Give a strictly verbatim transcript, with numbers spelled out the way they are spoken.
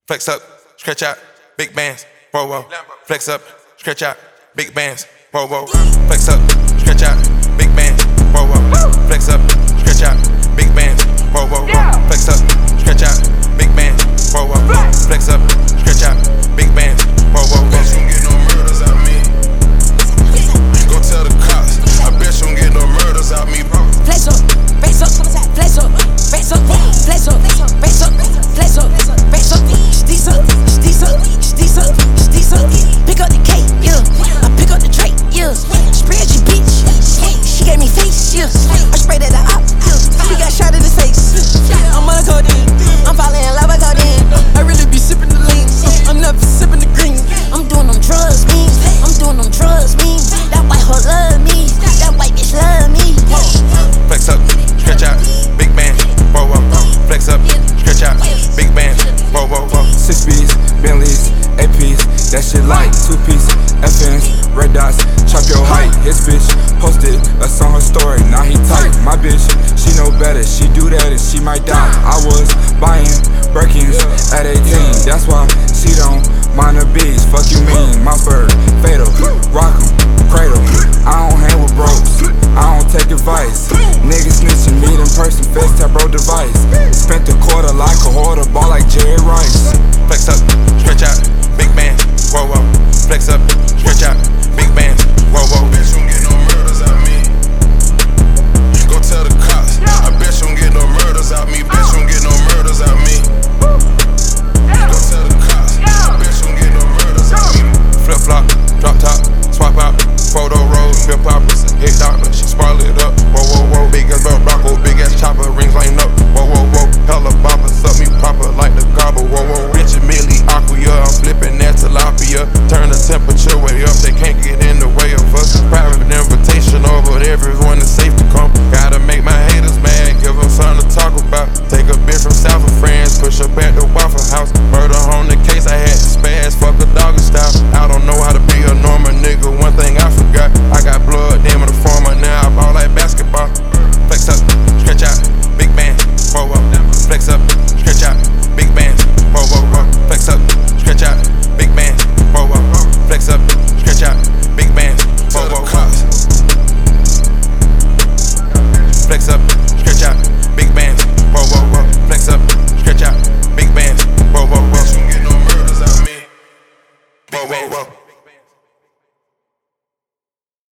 Flex up, stretch out, big bands, whoa, whoa. Flex up, stretch out, big bands, whoa, whoa. Flex up, stretch out, big bands, whoa, whoa. Flex up, stretch out, big bands, whoa, whoa. Flex up, stretch out, big bands, whoa, whoa. Flex up, stretch out, big bands, whoa, whoa. Bet you don't get no murders out me. Go tell the cops. I bet you don't get no murders out me, bro. Flex up, flex up, flex up, flex up, flex up, flex up, flex up, flex up, flex up, steez up, steez up, steez up, steez up. Pick up the cake, yeah. I pick up the tray, yeah. Spread your bitch, she gave me face, yeah. I sprayed at the op, yeah. He got shot in his face. I'm on a codeine, I'm falling in love with codeine. I really be sipping the lean, I'm never sipping the green. I'm doing them drugs, me. I'm doing them drugs, me. That white hoe love me, that white bitch love me. Flex up, stretch out, big bands, whoa, whoa. Flex up, stretch out, big bands, whoa, whoa, whoa. Six B's, Bentleys, A P's, that shit like two piece, F N's, red dots, chop your height. His bitch posted us on her story, now he tight. My bitch, she know better, she do that and she might die. I was buying Birkins at eighteen, that's why she don't mind her bees. Fuck you mean, my bird, fatal, rock 'em, cradle. I don't hang with bros, I don't take advice. Niggas snitching, meet in person, FaceTime bro device. Spent a quarter like a hoarder, ball like Jerry Rice.